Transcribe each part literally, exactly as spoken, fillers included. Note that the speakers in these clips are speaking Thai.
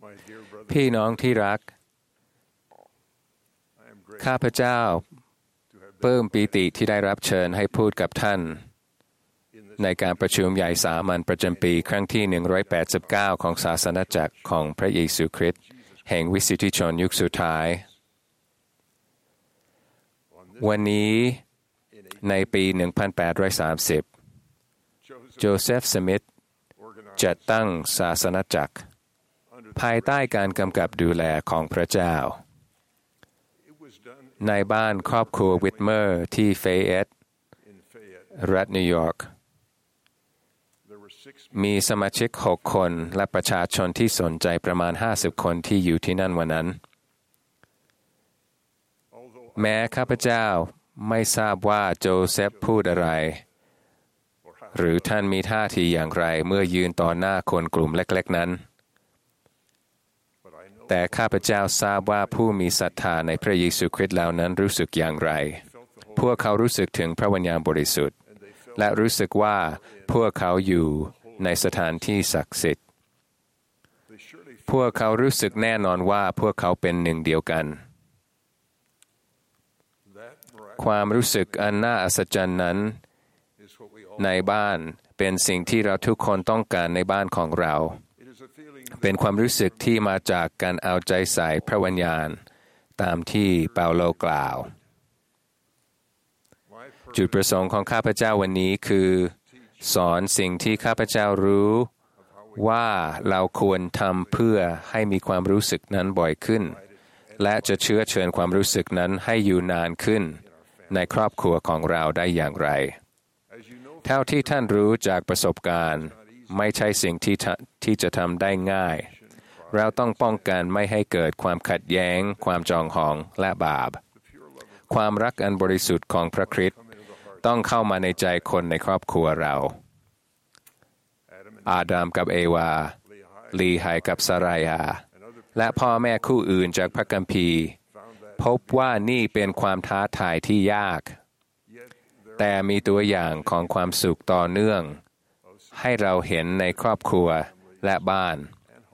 พี่น้องที่รักข้าพเจ้าปลื้มปีติที่ได้รับเชิญให้พูดกับท่านในการประชุมใหญ่สามัญประจำปีครั้งที่หนึ่งร้อยแปดสิบเก้าของศาสนจักรของพระเยซูคริสต์แห่งวิสุทธิชนยุคสุดท้ายวันนี้ในปีหนึ่งพันแปดร้อยสามสิบโจเซฟสมิธจัดตั้งศาสนจักรภายใต้การกำกับดูแลของพระเจ้าในบ้านครอบครัววิทเมอร์ที่เฟย์เอตรัฐนิวยอร์กมีสมาชิกหกคนและประชาชนที่สนใจประมาณห้าสิบคนที่อยู่ที่นั่นวันนั้นแม้ข้าพเจ้าไม่ทราบว่าโจเซฟพูดอะไรหรือท่านมีท่าทีอย่างไรเมื่อยืนต่อหน้าคนกลุ่มเล็กๆนั้นแต่ข้าพเจ้าทราบว่าผู้มีศรัทธาในพระเยซูคริสต์เหล่านั้นรู้สึกอย่างไรพวกเขารู้สึกถึงพระวิญญาณบริสุทธิ์และรู้สึกว่าพวกเขาอยู่ในสถานที่ศักดิ์สิทธิ์พวกเขารู้สึกแน่นอนว่าพวกเขาเป็นหนึ่งเดียวกันความรู้สึกอันน่าอัศจรรย์นั้นในบ้านเป็นสิ่งที่เราทุกคนต้องการในบ้านของเราเป็นความรู้สึกที่มาจากการเอาใจใส่พระวิญญาณตามที่เปาโลกล่าวจุดประสงค์ของข้าพเจ้าวันนี้คือสอนสิ่งที่ข้าพเจ้ารู้ว่าเราควรทำเพื่อให้มีความรู้สึกนั้นบ่อยขึ้นและจะเชื้อเชิญความรู้สึกนั้นให้อยู่นานขึ้นในครอบครัวของเราได้อย่างไรเท่าที่ท่านรู้จากประสบการณ์ไม่ใช่สิ่งที่ที่จะทำได้ง่ายเราต้องป้องกันไม่ให้เกิดความขัดแย้งความจองหองและบาปความรักอันบริสุทธิ์ของพระคริสต์ต้องเข้ามาในใจคนในครอบครัวเราอาดัมกับเอวาลีไฮกับซารายาและพ่อแม่คู่อื่นจากพระคัมภีร์พบว่านี่เป็นความท้าทายที่ยากแต่มีตัวอย่างของความสุขต่อเนื่องให้เราเห็นในครอบครัวและบ้าน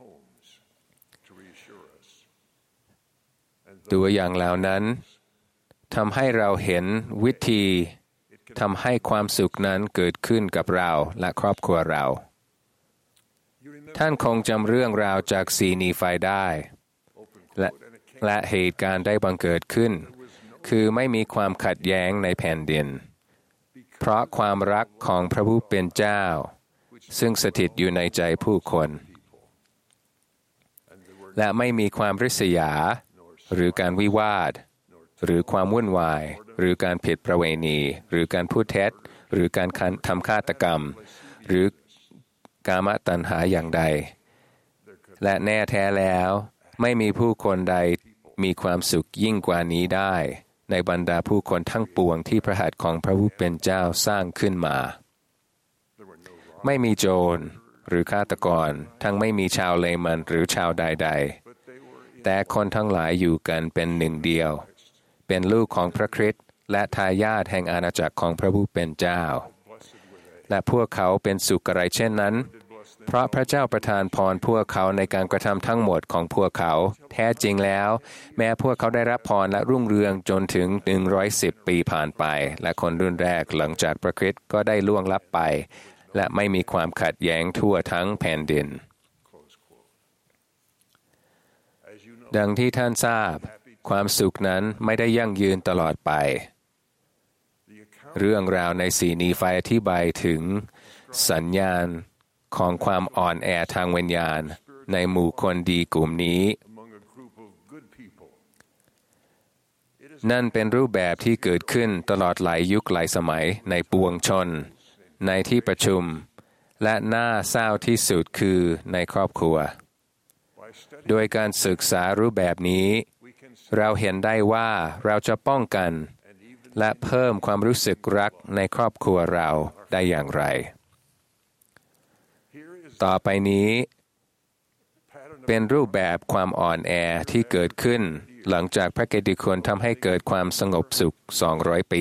ตัวอย่างเหล่านั้นทำให้เราเห็นวิธีทำให้ความสุขนั้นเกิดขึ้นกับเราและครอบครัวเราท่านคงจำเรื่องราวจากสีนีไฟได้และและเหตุการณ์ได้บังเกิดขึ้นคือไม่มีความขัดแย้งในแผ่นดินเพราะความรักของพระผู้เป็นเจ้าซึ่งสถิตอยู่ในใจผู้คนและไม่มีความริษยาหรือการวิวาทหรือความวุ่นวายหรือการผิดประเวณีหรือการพูดเท็จหรือการทำฆาตกรรมหรือกามตัณหาอย่างใดและแน่แท้แล้วไม่มีผู้คนใดมีความสุขยิ่งกว่านี้ได้ในบรรดาผู้คนทั้งปวงที่พระหัตถ์ของพระผู้เป็นเจ้าสร้างขึ้นมาไม่มีโจรหรือฆาตกรทั้งไม่มีชาวเลมันหรือชาวใดๆแต่คนทั้งหลายอยู่กันเป็นหนึ่งเดียวเป็นลูกของพระคริสต์และทายาทแห่งอาณาจักรของพระผู้เป็นเจ้าและพวกเขาเป็นสุขอะไรเช่นนั้นเพราะพระเจ้าประทานพรพวกเขาในการกระทำทั้งหมดของพวกเขาแท้จริงแล้วแม้พวกเขาได้รับพรและรุ่งเรืองจนถึงหนึ่งร้อยสิบปีผ่านไปและคนรุ่นแรกหลังจากพระคริสต์ก็ได้ล่วงลับไปและไม่มีความขัดแย้งทั่วทั้งแผ่นดินดังที่ท่านทราบความสุขนั้นไม่ได้ยั่งยืนตลอดไปเรื่องราวในสีนีไฟอธิบายถึงสัญญาณของความอ่อนแอทางวิญญาณในหมู่คนดีกลุ่มนี้นั่นเป็นรูปแบบที่เกิดขึ้นตลอดหลายยุคหลายสมัยในปวงชนในที่ประชุมและน่าเศร้าที่สุดคือในครอบครัวโดยการศึกษารูปแบบนี้เราเห็นได้ว่าเราจะป้องกันและเพิ่มความรู้สึกรักในครอบครัวเราได้อย่างไรต่อไปนี้เป็นรูปแบบความอ่อนแอที่เกิดขึ้นหลังจากพระกิตติคุณทำให้เกิดความสงบสุขสองร้อยปี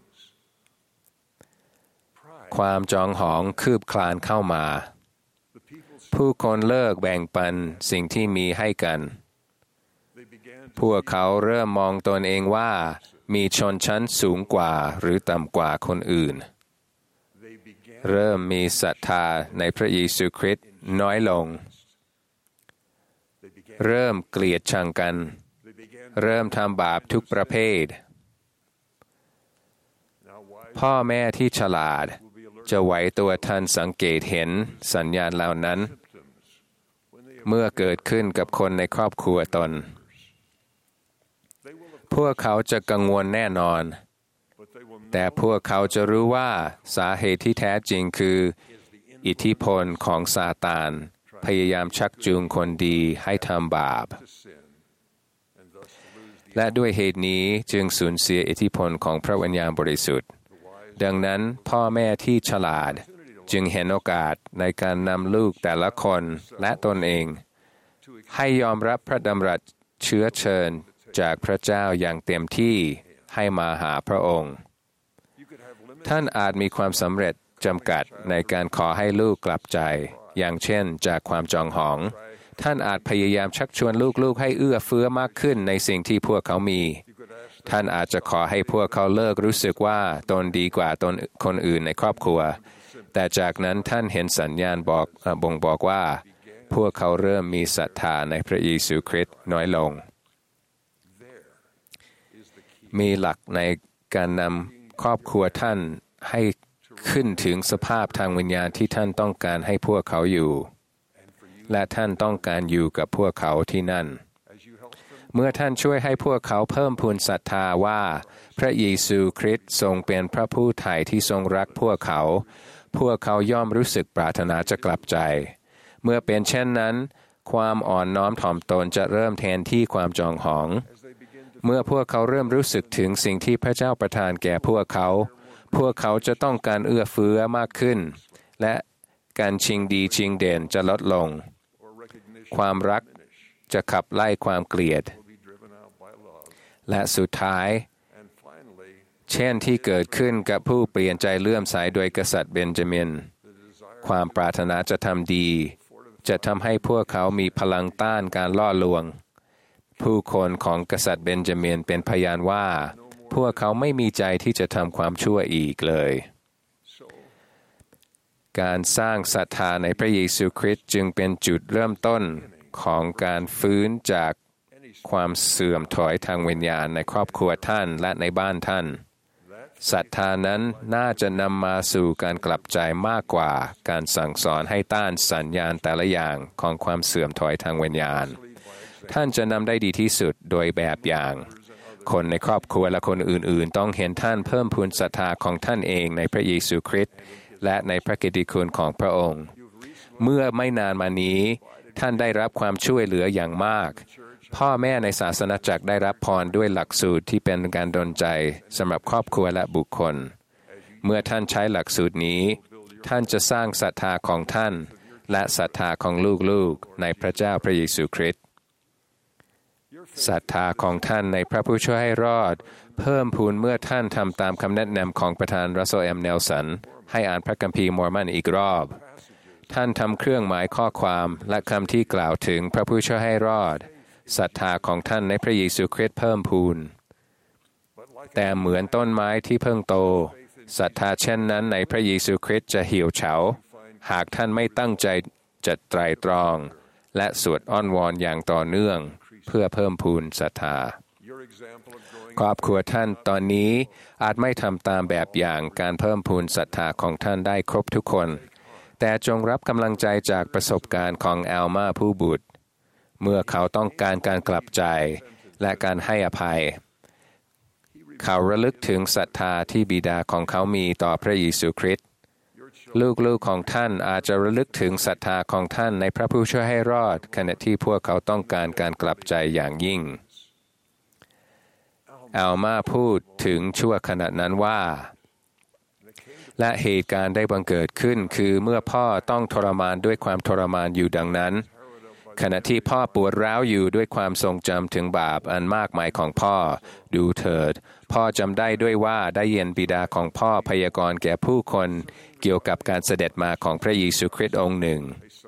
ความจองหองคืบคลานเข้ามาผู้คนเลิกแบ่งปันสิ่งที่มีให้กันพวกเขาเริ่มมองตนเองว่ามีชนชั้นสูงกว่าหรือต่ำกว่าคนอื่นเริ่มมีศรัทธาในพระเยซูคริสต์น้อยลงเริ่มเกลียดชังกันเริ่มทำบาปทุกประเภทพ่อแม่ที่ฉลาดจะไหวตัวทันสังเกตเห็นสัญญาณเหล่านั้นเมื่อเกิดขึ้นกับคนในครอบครัวตนพวกเขาจะกังวลแน่นอนแต่พวกเขาจะรู้ว่าสาเหตุที่แท้จริงคืออิทธิพลของซาตานพยายามชักจูงคนดีให้ทำบาปและด้วยเหตุนี้จึงสูญเสียอิทธิพลของพระวิญญาณบริสุทธิ์ดังนั้นพ่อแม่ที่ฉลาดจึงเห็นโอกาสในการนำลูกแต่ละคนและตนเองให้ยอมรับพระดำรัสเชื้อเชิญจากพระเจ้าอย่างเต็มที่ให้มาหาพระองค์ท่านอาจมีความสำเร็จจำกัดในการขอให้ลูกกลับใจอย่างเช่นจากความจองหองท่านอาจพยายามชักชวนลูกๆให้เอื้อเฟื้อมากขึ้นในสิ่งที่พวกเขามีท่านอาจจะขอให้พวกเขาเลิกรู้สึกว่าตนดีกว่าตนคนอื่นในครอบครัวแต่จากนั้นท่านเห็นสัญญาณบอกบ่งบอกว่าพวกเขาเริ่มมีศรัทธาในพระเยซูคริสต์น้อยลงมีหลักในการนำครอบครัวท่านให้ขึ้นถึงสภาพทางวิญญาณที่ท่านต้องการให้พวกเขาอยู่และท่านต้องการอยู่กับพวกเขาที่นั่นเมื่อท่านช่วยให้พวกเขาเพิ่มพูนศรัทธาว่าพระเยซูคริสต์ทรงเป็นพระผู้ไถ่ที่ทรงรักพวกเขาพวกเขาย่อมรู้สึกปรารถนาจะกลับใจเมื่อเป็นเช่นนั้นความอ่อนน้อมถ่อมตนจะเริ่มแทนที่ความจองหองเมื่อพวกเขาเริ่มรู้สึกถึงสิ่งที่พระเจ้าประทานแก่พวกเขาพวกเขาจะต้องการเอื้อเฟื้อมากขึ้นและการชิงดีชิงเด่นจะลดลงความรักจะขับไล่ความเกลียดและสุดท้ายเช่นที่เกิดขึ้นกับผู้เปลี่ยนใจเลื่อมใสโดยกษัตริย์เบนจามินความปรารถนาจะทำดีจะทำให้พวกเขามีพลังต้านการล่อลวงผู้คนของกษัตริย์เบนจามินเป็นพยานว่าพวกเขาไม่มีใจที่จะทำความชั่วอีกเลยการสร้างศรัทธาในพระเยซูคริสต์จึงเป็นจุดเริ่มต้นของการฟื้นจากความเสื่อมถอยทางวิญญาณในครอบครัวท่านและในบ้านท่านศรัทธานั้นน่าจะนำมาสู่การกลับใจมากกว่าการสั่งสอนให้ต้านสัญญาณแต่ละอย่างของความเสื่อมถอยทางวิญญาณท่านจะนำได้ดีที่สุดโดยแบบอย่างคนในครอบครัวและคนอื่นๆต้องเห็นท่านเพิ่มพูนศรัทธาของท่านเองในพระเยซูคริสต์และในพระกิตติคุณของพระองค์เมื่อไม่นานมานี้ท่านได้รับความช่วยเหลืออย่างมากพ่อแม่ในศาสนาจักรได้รับพรด้วยหลักสูตรที่เป็นการดลใจสำหรับครอบครัวและบุคคลเมื่อท่านใช้หลักสูตรนี้ท่านจะสร้างศรัทธาของท่านและศรัทธาของลูกๆในพระเจ้าพระเยซูคริสต์ศรัทธาของท่านในพระผู้ช่วยให้รอดเพิ่มพูนเมื่อท่านทำตามคำแนะนำของประธานรัสเซล เอ็ม เนลสันให้อ่านพระคัมภีร์มอร์มอนอีกรอบท่านทำเครื่องหมายข้อความและคำที่กล่าวถึงพระผู้ช่วยให้รอดศรัทธาของท่านในพระเยซูคริสต์เพิ่มพูนแต่เหมือนต้นไม้ที่เพิ่งโตศรัทธาเช่นนั้นในพระเยซูคริสต์จะเหี่ยวเฉาหากท่านไม่ตั้งใจจะไตร่ตรองและสวดอ้อนวอนอย่างต่อเนื่องเพื่อเพิ่มพูนศรัทธาครอบครัวท่านตอนนี้อาจไม่ทำตามแบบอย่างการเพิ่มพูนศรัทธาของท่านได้ครบทุกคนแต่จงรับกำลังใจจากประสบการณ์ของแอลมาผู้บุตรเมื่อเขาต้องการการกลับใจและการให้อภัยเขาระลึกถึงศรัทธาที่บิดาของเขามีต่อพระเยซูคริสต์ลูกๆของท่านอาจจะระลึกถึงศรัทธาของท่านในพระผู้ช่วยให้รอดขณะที่พวกเขาต้องการการกลับใจอย่างยิ่งแอลมาพูดถึงชั่วขณะนั้นว่าและเหตุการณ์ได้บังเกิดขึ้นคือเมื่อพ่อต้องทรมานด้วยความทรมานอยู่ดังนั้นขณะที่พ่อปวดร้าวอยู่ด้วยความทรงจำถึงบาปอันมากมายของพ่อดูเถิดพ่อจำได้ด้วยว่าได้ยินบิดาของพ่อพยากรณ์แก่ผู้คนเกี่ยวกับการเสด็จมาของพระเยซูคริสต์องค์หนึ่ง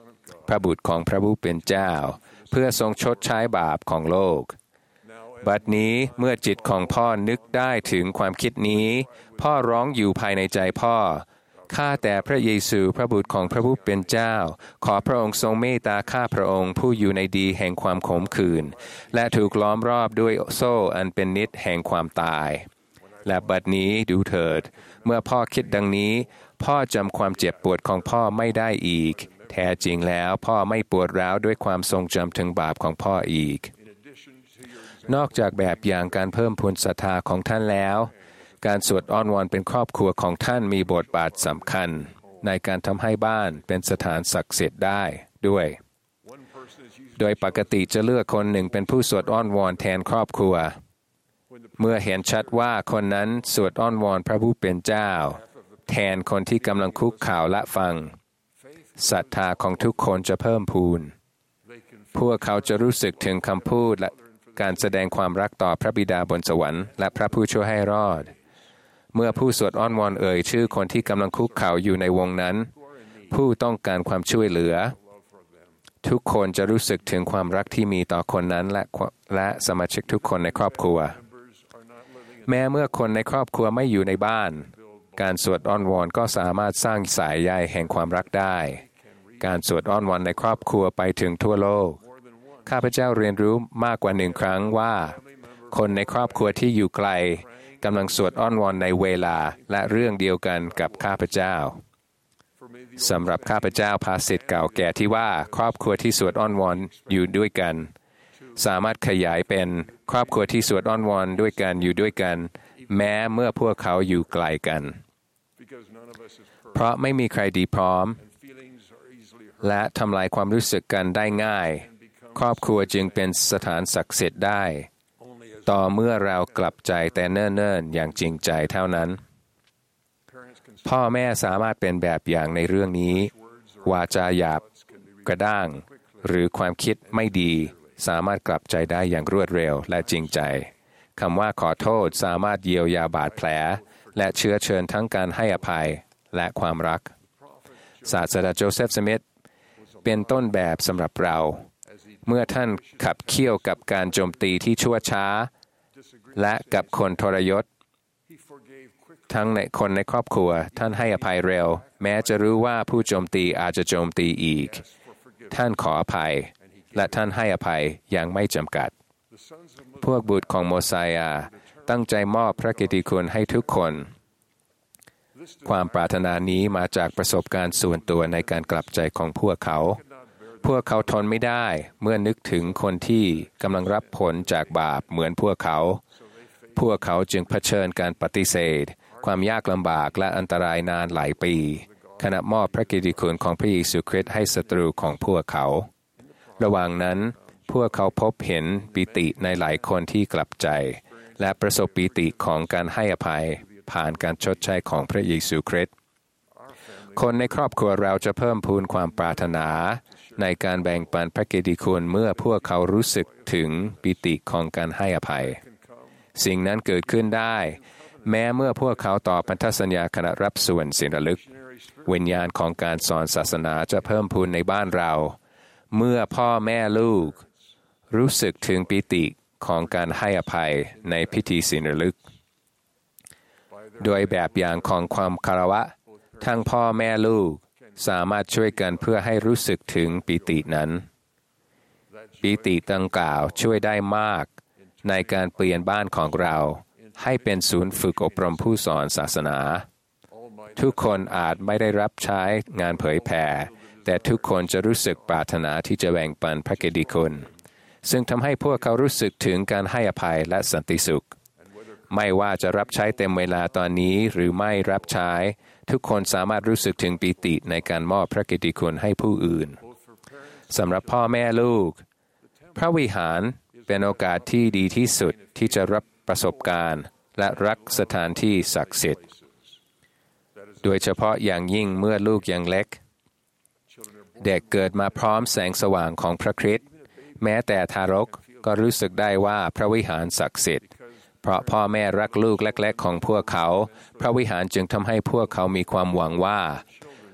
พระบุตรของพระผู้เป็นเจ้าเพื่อทรงชดใช้บาปของโลกบัดนี้เมื่อจิตของพ่อนึกได้ถึงความคิดนี้พ่อร้องอยู่ภายในใจพ่อข้าแต่พระเยซูพระบุตรของพระผู้เป็นเจ้าขอพระองค์ทรงเมตตาข้าพระองค์ผู้อยู่ในดีแห่งความขมขื่นและถูกล้อมรอบด้วยโซ่อันเป็นนิจแห่งความตายและบัดนี้ดูเถิดเมื่อพ่อคิดดังนี้พ่อจำความเจ็บปวดของพ่อไม่ได้อีกแท้จริงแล้วพ่อไม่ปวดร้าวด้วยความทรงจำถึงบาปของพ่ออีกนอกจากแบบอย่างการเพิ่มพูนศรัทธาของท่านแล้วการสวดอ้อนวอนเป็นครอบครัวของท่านมีบทบาทสำคัญในการทำให้บ้านเป็นสถานศักดิ์สิทธิ์ได้ด้วยโดยปกติจะเลือกคนหนึ่งเป็นผู้สวดอ้อนวอนแทนครอบครัวเมื่อเห็นชัดว่าคนนั้นสวดอ้อนวอนพระผู้เป็นเจ้าแทนคนที่กำลังคุกข่าวละฟังศรัทธาของทุกคนจะเพิ่มพูนพวกเขาจะรู้สึกถึงคำพูดและการแสดงความรักต่อพระบิดาบนสวรรค์และพระผู้ช่วยให้รอดเมื่อผู้สวดอ้อนวอนเอ่ยชื่อคนที่กำลังคุกเข่าอยู่ในวงนั้นผู้ต้องการความช่วยเหลือทุกคนจะรู้สึกถึงความรักที่มีต่อคนนั้นและและสมาชิกทุกคนในครอบครัวแม้เมื่อคนในครอบครัวไม่อยู่ในบ้านการสวดอ้อนวอนก็สามารถสร้างสายใยแห่งความรักได้การสวดอ้อนวอนในครอบครัวไปถึงทั่วโลกข้าพเจ้าเรียนรู้มากกว่าหนึ่งครั้งว่าคนในครอบครัวที่อยู่ไกลกำลังสวดอ้อนวอนในเวลาและเรื่องเดียวกันกับข้าพเจ้าสำหรับข้าพเจ้าภาษิตเก่าแก่ที่ว่าครอบครัวที่สวดอ้อนวอนอยู่ด้วยกันสามารถขยายเป็นครอบครัวที่สวดอ้อนวอนด้วยกันอยู่ด้วยกันแม้เมื่อพวกเขาอยู่ไกลกันเพราะไม่มีใครดีพร้อมและทำลายความรู้สึกกันได้ง่ายครอบครัวจึงเป็นสถานศักดิ์สิทธิ์ได้ต่อเมื่อเรากลับใจแต่เนิ่นๆอย่างจริงใจเท่านั้นพ่อแม่สามารถเป็นแบบอย่างในเรื่องนี้วาจาหยาบกระด้างหรือความคิดไม่ดีสามารถกลับใจได้อย่างรวดเร็วและจริงใจคำว่าขอโทษสามารถเยียวยาบาดแผลและเชื้อเชิญทั้งการให้อภัยและความรักศาสตราจารย์โจเซฟสมิธเป็นต้นแบบสำหรับเราเมื่อท่านขับเคี่ยวกับการโจมตีที่ชั่วช้าและกับคนทรยศทั้งในคนในครอบครัวท่านให้อภัยเร็วแม้จะรู้ว่าผู้โจมตีอาจจะโจมตีอีกท่านขออภัยและท่านให้อภัยอย่างไม่จำกัดพวกบุตรของโมไซอาตั้งใจมอบพระกิตติคุณให้ทุกคนความปรารถนานี้มาจากประสบการณ์ส่วนตัวในการกลับใจของพวกเขาพวกเขาทนไม่ได้เมื่อนึกถึงคนที่กำลังรับผลจากบาปเหมือนพวกเขาพวกเขาจึงเผชิญการปฏิเสธความยากลำบากและอันตรายนานหลายปีขณะมอบพระกิตติคุณของพระเยซูคริสต์ให้ศัตรูของพวกเขาระหว่างนั้นพวกเขาพบเห็นปิติในหลายคนที่กลับใจและประสบปิติของการให้อภัยผ่านการชดใช้ของพระเยซูคริสต์คนในครอบครัวเราจะเพิ่มพูนความปรารถนาในการแบ่งปันพระกิตติคุณเมื่อพวกเขารู้สึกถึงปิติของการให้อภัยสิ่งนั้นเกิดขึ้นได้แม้เมื่อพวกเขาต่อพันธสัญญาขณะรับส่วนศิลลึกวิญญาณของการสอนศาสนาจะเพิ่มพูนในบ้านเราเมื่อพ่อแม่ลูกรู้สึกถึงปิติของการให้อภัยในพิธีศิลลึกโดยแบบอย่างของความคารวะทั้งพ่อแม่ลูกสามารถช่วยกันเพื่อให้รู้สึกถึงปิตินั้นปิติดังกล่าวช่วยได้มากในการเปลี่ยนบ้านของเราให้เป็นศูนย์ฝึกอบรมผู้สอนศาสนาทุกคนอาจไม่ได้รับใช้งานเผยแผ่แต่ทุกคนจะรู้สึกปรารถนาที่จะแบ่งปันพระกิตติคุณซึ่งทำให้พวกเขารู้สึกถึงการให้อภัยและสันติสุขไม่ว่าจะรับใช้เต็มเวลาตอนนี้หรือไม่รับใช้ทุกคนสามารถรู้สึกถึงปิติในการมอบพระกิตติคุณให้ผู้อื่นสำหรับพ่อแม่ลูกพระวิหารเป็นโอกาสที่ดีที่สุดที่จะรับประสบการณ์และรักสถานที่ศักดิ์สิทธิ์โดยเฉพาะอย่างยิ่งเมื่อลูกยังเล็กเด็กเกิดมาพร้อมแสงสว่างของพระคริสต์แม้แต่ทารกก็รู้สึกได้ว่าพระวิหารศักดิ์สิทธิ์เพราะพ่อแม่รักลูกเล็กๆของพวกเขาพระวิหารจึงทำให้พวกเขามีความหวังว่า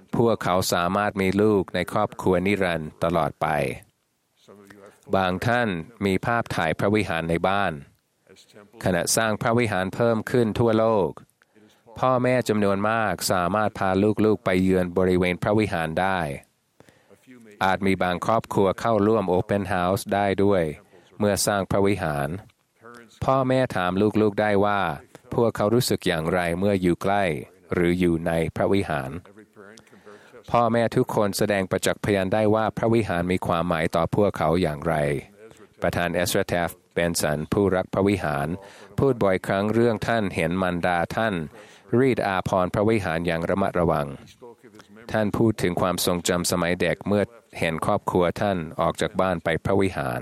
พวกเขาสามารถมีลูกในครอบครัวนิรันดร์ตลอดไปบางท่านมีภาพถ่ายพระวิหารในบ้านขณะสร้างพระวิหารเพิ่มขึ้นทั่วโลกพ่อแม่จำนวนมากสามารถพาลูกๆไปเยือนบริเวณพระวิหารได้อาจมีบางครอบครัวเข้าร่วมโอเพนเฮาส์ได้ด้วยเมื่อสร้างพระวิหารพ่อแม่ถามลูกๆได้ว่าพวกเขารู้สึกอย่างไรเมื่ออยู่ใกล้หรืออยู่ในพระวิหารพ่อแม่ทุกคนแสดงประจักษ์พยานได้ว่าพระวิหารมีความหมายต่อพวกเขาอย่างไรประธานเอสรา แทฟต์ เบนสันผู้รักพระวิหารพูดบ่อยครั้งเรื่องท่านเห็นมารดาท่านรีดอาภรณ์พระวิหารอย่างระมัดระวังท่านพูดถึงความทรงจำสมัยเด็กเมื่อเห็นครอบครัวท่านออกจากบ้านไปพระวิหาร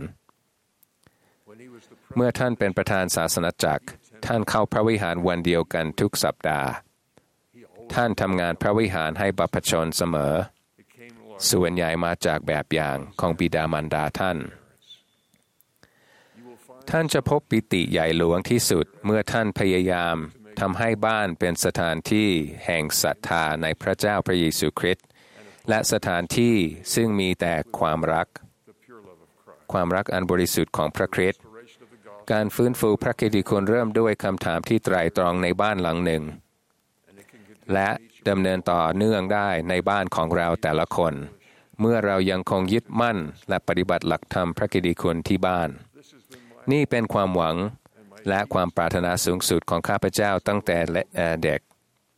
เมื่อท่านเป็นประธานศาสนจักรท่านเข้าพระวิหารวันเดียวกันทุกสัปดาห์ท่านทำงานพระวิหารให้บรรพชนเสมอส่วนใหญ่มาจากแบบอย่างของบิดามารดาท่านท่านจะพบปิติใหญ่หลวงที่สุดเมื่อท่านพยายามทำให้บ้านเป็นสถานที่แห่งศรัทธาในพระเจ้าพระเยซูคริสต์และสถานที่ซึ่งมีแต่ความรักความรักอันบริสุทธิ์ของพระคริสต์การฟื้นฟูพระกิตติคุณเริ่มด้วยคำถามที่ไตร่ตรองในบ้านหลังหนึ่งและดำเนินต่อเนื่องได้ในบ้านของเราแต่ละคนเมื่อเรายังคงยึดมั่นและปฏิบัติหลักธรรมพระกิตติคุณที่บ้านนี่เป็นความหวังและความปรารถนาสูงสุดของข้าพเจ้าตั้งแต่เด็ก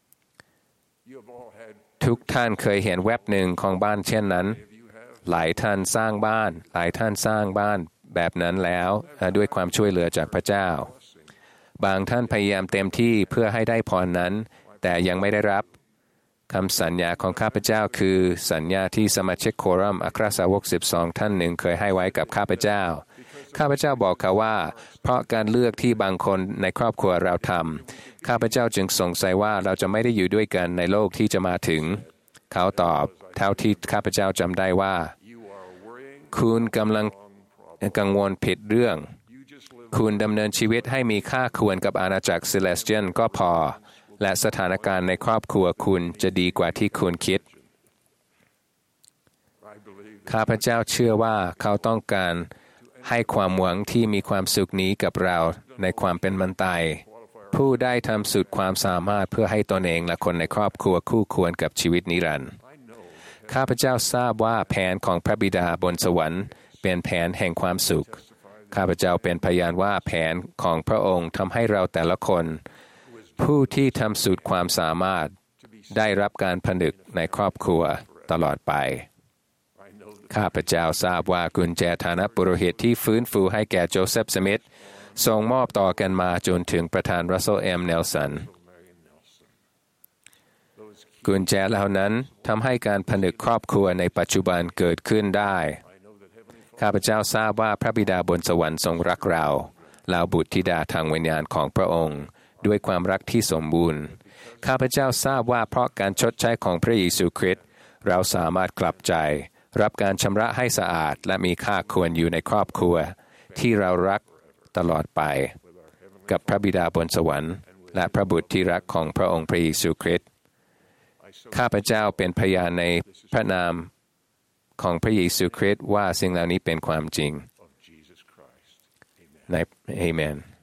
ทุกท่านเคยเห็นเว็บหนึ่งของบ้านเช่นนั้นหลายท่านสร้างบ้านหลายท่านสร้างบ้านแบบนั้นแล้วด้วยความช่วยเหลือจากพระเจ้าบางท่านพยายามเต็มที่เพื่อให้ได้พรนั้นแต่ยังไม่ได้รับคำสัญญาของข้าพเจ้าคือสัญญาที่สมาชิกโครัมอัครสาวกสิบสองท่านหนึ่งเคยให้ไว้กับข้าพเจ้าข้าพเจ้าบอกเขาว่าเพราะการเลือกที่บางคนในครอบครัวเราทำข้าพเจ้าจึงสงสัยว่าเราจะไม่ได้อยู่ด้วยกันในโลกที่จะมาถึงเขาตอบเท่าที่ข้าพเจ้าจำได้ว่าคุณกำลังกังวลผิดเรื่องคุณดำเนินชีวิตให้มีค่าควรกับอาณาจักรเซเลสเทียลก็พอและสถานการณ์ในครอบครัวคุณจะดีกว่าที่คุณคิดข้าพเจ้าเชื่อว่าเขาต้องการให้ความหวังที่มีความสุขนี้กับเราในความเป็นมนุษย์ผู้ได้ทำสุดความสามารถเพื่อให้ตนเองและคนในครอบครัวคู่ควรกับชีวิตนิรันดร์ข้าพเจ้าทราบว่าแผนของพระบิดาบนสวรรค์เป็นแผนแห่งความสุขข้าพเจ้าเป็นพยานว่าแผนของพระองค์ทำให้เราแต่ละคนผู้ที่ทำสุดความสามารถได้รับการผนึกในครอบครัวตลอดไปข้าพเจ้าทราบว่ากุญแจฐานะปุโรหิตที่ฟื้นฟูให้แก่โจเซฟสมิธส่งมอบต่อกันมาจนถึงประธานรัสเซล เอ็ม เนลสันกุญแจเหล่านั้นทำให้การผนึกครอบครัวในปัจจุบันเกิดขึ้นได้ข้าพเจ้าทราบว่าพระบิดาบนสวรรค์ทรงรักเราเราบุตรธิดาทางวิญญาณของพระองค์ด้วยความรักที่สมบูรณ์ข้าพเจ้าทราบว่าเพราะการชดใช้ของพระเยซูคริสต์เราสามารถกลับใจรับการชำระให้สะอาดและมีค่าควรอยู่ในครอบครัวที่เรารักตลอดไปกับพระบิดาบนสวรรค์และพระบุตรที่รักของพระองค์พระเยซูคริสต์ข้าพเจ้าเป็นพยานในพระนามของพระเยซูคริสต์ว่าสิ่งเหล่านี้เป็นความจริงในอาเมน